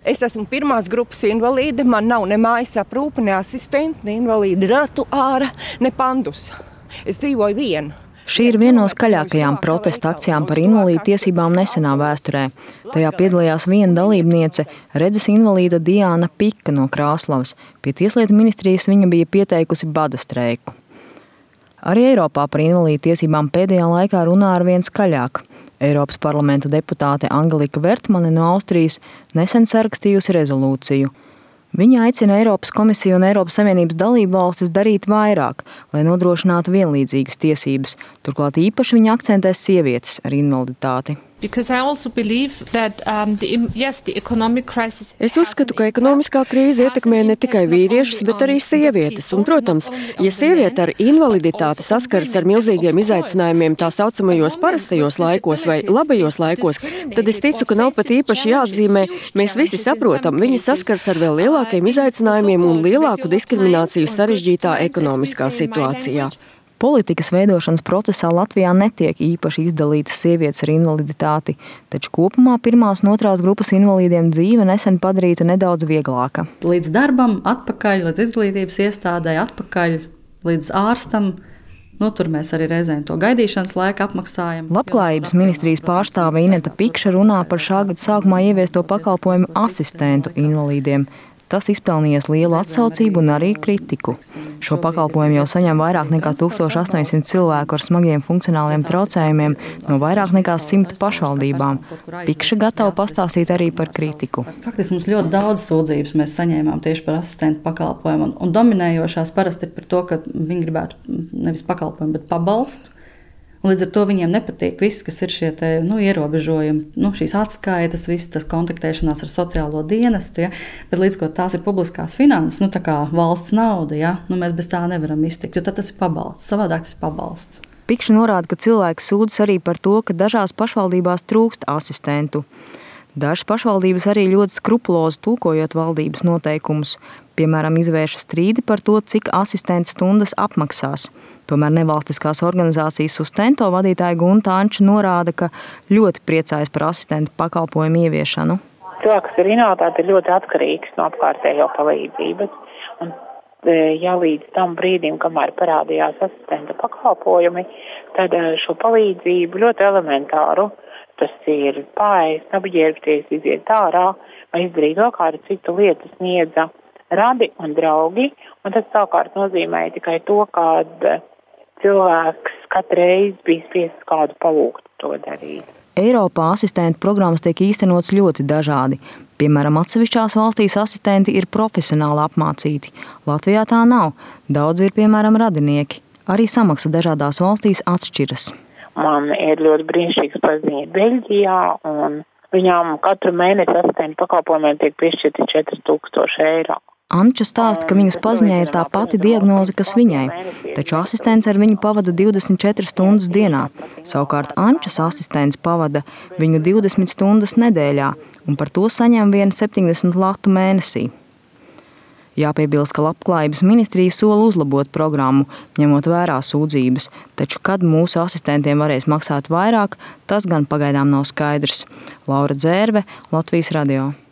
Es esmu pirmās grupas invalīde, man nav ne mājas aprūpe, ne asistenti, ne invalīda ratu āra, ne pandus. Es dzīvoju viena. Šī ir viena no skaļākajām protesta akcijām par invalīdu tiesībām nesenā vēsturē. Tajā piedalījās viena dalībniece, redzes invalīda Diāna Pika no Krāslavas. Pie Tieslietu ministrijas viņa bija pieteikusi bada streiku. Arī Eiropā par invalīdu tiesībām pēdējā laikā runā arvien skaļāk. Eiropas parlamenta deputāte Angelika Vertmane no Austrijas nesen sarakstījusi rezolūciju. Viņa aicina Eiropas komisiju un Eiropas Savienības dalību valstis darīt vairāk, lai nodrošinātu vienlīdzīgas tiesības. Turklāt īpaši viņa akcentēs sievietes ar invaliditāti. Es uzskatu, ka ekonomiskā krīze ietekmē ne tikai vīriešus, bet arī sievietes. Un, protams, ja sieviete ar invaliditāti saskaras ar milzīgiem izaicinājumiem tā saucamajos parastajos laikos vai labajos laikos, tad es ticu, ka nav pat īpaši jāatzīmē. Mēs visi saprotam, viņi saskaras ar vēl lielākiem izaicinājumiem un lielāku diskrimināciju sarežģītā ekonomiskā situācijā. Politikas veidošanas procesā Latvijā netiek īpaši izdalītas sievietes ar invaliditāti, taču kopumā pirmās un otrās grupas invalīdiem dzīve nesen padarīta nedaudz vieglāka. Līdz darbam, atpakaļ, līdz izglītības iestādē, atpakaļ, līdz ārstam. Tur mēs arī reizēm to gaidīšanas laiku apmaksājam. Labklājības ministrijas pārstāve Ineta Pikša runā par šā gada sākumā ieviesto pakalpojumu asistentu invalīdiem. Tas izpelnījies lielu atsaucību un arī kritiku. Šo pakalpojumu jau saņem vairāk nekā 1800 cilvēku ar smagiem funkcionāliem traucējumiem no vairāk nekā 100 pašvaldībām. Pikša gatava pastāstīt arī par kritiku. Faktiski mums ļoti daudz sūdzības mēs saņēmām tieši par asistentu pakalpojumu. Un dominējošās parasti ir par to, ka viņi gribētu nevis pakalpojumu, bet pabalstu. Līdz ar to viņiem nepatīk viss, kas ir šie ierobežojumi, šīs atskaitas, viss tas kontaktēšanās ar sociālo dienestu, ja? Bet līdz ko tās ir publiskās finanses, tā kā valsts nauda, ja? Mēs bez tā nevaram iztikt, jo tad tas ir pabalsts, savādāk tas ir pabalsts. Pikša norāda, ka cilvēki sūdzas arī par to, ka dažās pašvaldībās trūkst asistentu. Dažas pašvaldības arī ļoti skrupulozi tulkojot valdības noteikumus. Piemēram, izvērša strīdi par to, cik asistenta stundas apmaksās. Tomēr nevalstiskās organizācijas Sustento vadītāja Gunta Anča norāda, ka ļoti priecājas par asistentu pakalpojumu ieviešanu. Cilvēks ar invaliditāti ir ļoti atkarīgs no apkārtējo palīdzības. Un, ja līdz tam brīdim, kamēr parādījās asistenta pakalpojumi, tad šo palīdzību ļoti elementāru. Tas ir pārējais, apģērbties, iziet ārā vai izdarīt vēl kādu citu lietu sniedza radi un draugi. Un tas savukārt nozīmē tikai to, ka cilvēks katru reizi bija spiests kādu palūgt to darīt. Eiropā asistentu programmas tiek īstenots ļoti dažādi. Piemēram, atsevišķās valstīs asistenti ir profesionāli apmācīti. Latvijā tā nav. Daudz ir, piemēram, radinieki. Arī samaksa dažādās valstīs atšķiras. Man ir ļoti brīnišķīgs paziņas Beļģijā, un viņām katru mēnesi asistentu pakalpojumiem tiek piešķirti 4000 eiro. Anča stāsta, ka viņas paziņai ir tā pati diagnoze, kas viņai, taču asistents ar viņu pavada 24 stundas dienā. Savukārt Ančas asistents pavada viņu 20 stundas nedēļā, un par to saņem 70 latu mēnesī. Jāpiebilst, ka Labklājības ministrija sola uzlabot programmu, ņemot vērā sūdzības, taču kad mūsu asistentiem varēs maksāt vairāk, tas gan pagaidām nav skaidrs. Laura Dzērve, Latvijas radio.